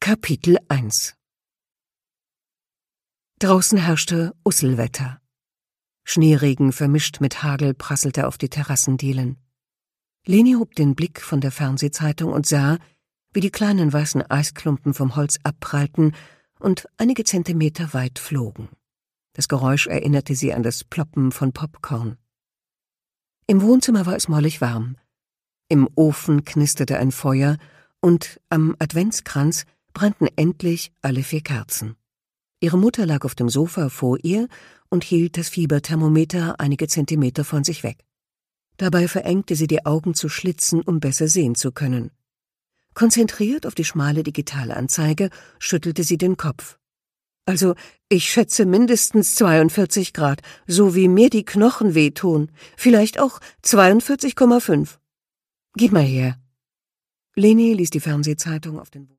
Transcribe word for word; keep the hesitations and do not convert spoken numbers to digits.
Kapitel eins. Draußen herrschte Usselwetter. Schneeregen vermischt mit Hagel prasselte auf die Terrassendielen. Leni hob den Blick von der Fernsehzeitung und sah, wie die kleinen weißen Eisklumpen vom Holz abprallten und einige Zentimeter weit flogen. Das Geräusch erinnerte sie an das Ploppen von Popcorn. Im Wohnzimmer war es mollig warm. Im Ofen knisterte ein Feuer und am Adventskranz brannten endlich alle vier Kerzen. Ihre Mutter lag auf dem Sofa vor ihr und hielt das Fieberthermometer einige Zentimeter von sich weg. Dabei verengte sie die Augen zu Schlitzen, um besser sehen zu können. Konzentriert auf die schmale Digitalanzeige schüttelte sie den Kopf. Also, ich schätze mindestens zweiundvierzig Grad, so wie mir die Knochen wehtun. Vielleicht auch zweiundvierzig Komma fünf. Gib mal her. Leni ließ die Fernsehzeitung auf den